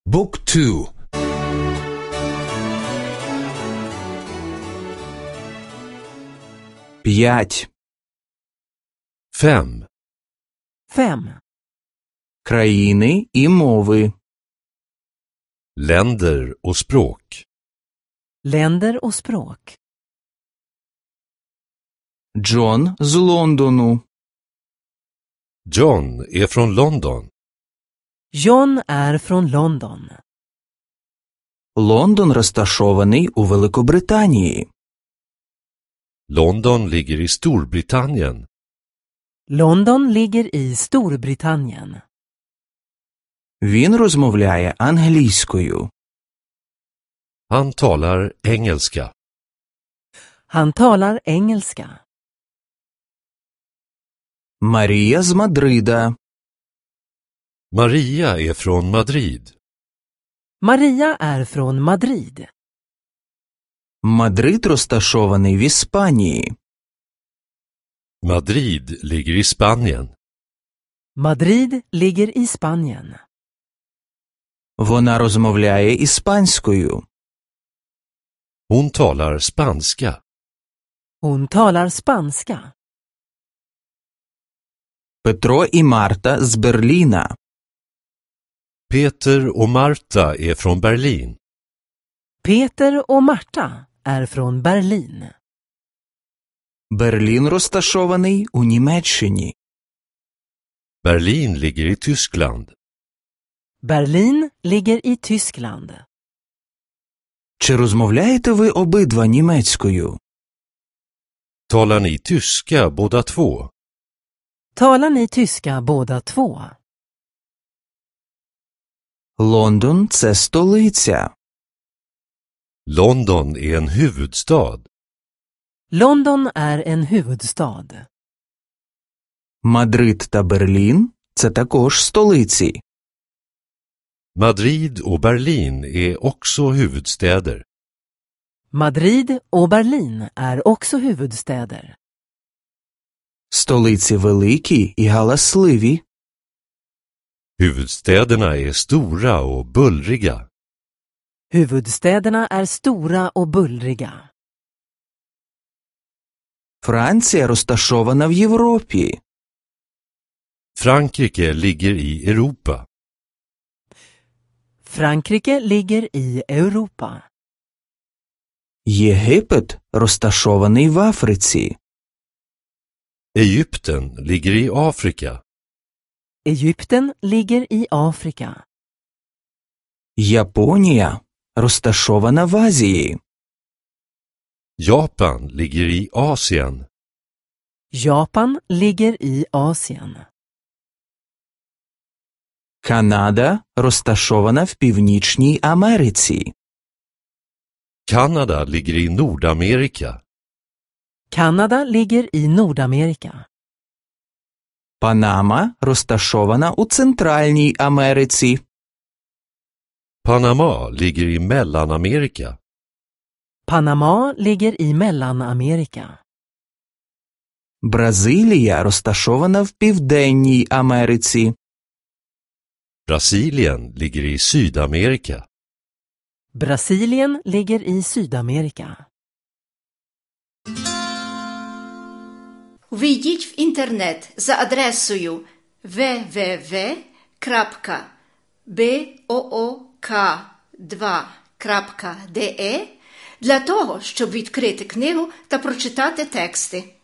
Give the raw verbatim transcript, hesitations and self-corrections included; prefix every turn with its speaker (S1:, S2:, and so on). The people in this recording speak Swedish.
S1: Book two. П'ять.
S2: Fem.
S3: Fem.
S1: Країни і мови.
S2: Länder och språk.
S3: Länder och språk.
S1: Джон з Лондону.
S2: John är från London.
S3: John är från London.
S1: Лондон розташований у Великобританії.
S2: London ligger i Storbritannien.
S3: London ligger i Storbritannien.
S1: Він розмовляє англійською.
S2: Han talar engelska.
S3: Han talar engelska.
S1: Марія з Мадрида.
S2: Maria är från Madrid.
S3: Maria är från Madrid.
S1: Мадрид розташований в Іспанії.
S2: Madrid ligger i Spanien.
S3: Madrid ligger i Spanien.
S1: Вона розмовляє іспанською.
S2: Hon talar spanska.
S3: Hon talar spanska.
S1: Петро і Марта з Берліна.
S2: Peter och Marta är från Berlin.
S3: Peter och Marta är från Berlin.
S1: Берлін розташований у Німеччині.
S2: Berlin ligger i Tyskland.
S3: Berlin ligger i Tyskland.
S1: Чи розмовляєте ви обидва німецькою?
S2: Talar ni tyska båda två?
S3: Talar ni tyska båda två?
S1: Лондон – це столиця.
S2: London är en huvudstad.
S3: London är en huvudstad.
S1: Мадрид та Берлін – це також столиці.
S2: Madrid och Berlin är också huvudstäder.
S3: Madrid och Berlin är också huvudstäder.
S1: Столиці великі і галасливі.
S2: Huvudstäderna är stora och bullriga.
S3: Huvudstäderna är stora och bullriga.
S1: Франція розташована в Європі.
S2: Frankrike ligger i Europa.
S3: Frankrike ligger i Europa.
S1: Єгипет розташований в Африці.
S2: Egypten ligger i Afrika.
S3: Egypten ligger i Afrika.
S1: Японія розташована в Азії.
S2: Japan ligger i Asien.
S3: Japan ligger i Asien.
S1: Канада розташована в Північній Америці.
S2: Kanada ligger i Nordamerika.
S3: Kanada ligger i Nordamerika.
S1: Панама розташована у Центральній Америці.
S2: Panama ligger i Mellanamerika.
S3: Panama ligger i Mellanamerika.
S1: Бразилія розташована в Південній Америці.
S2: Brasilien ligger i Sydamerika.
S3: Brasilien ligger i Sydamerika.
S4: Ввійдіть в інтернет за адресою дабл ю дабл ю дабл ю крапка боок два крапка де для того, щоб відкрити книгу та прочитати тексти.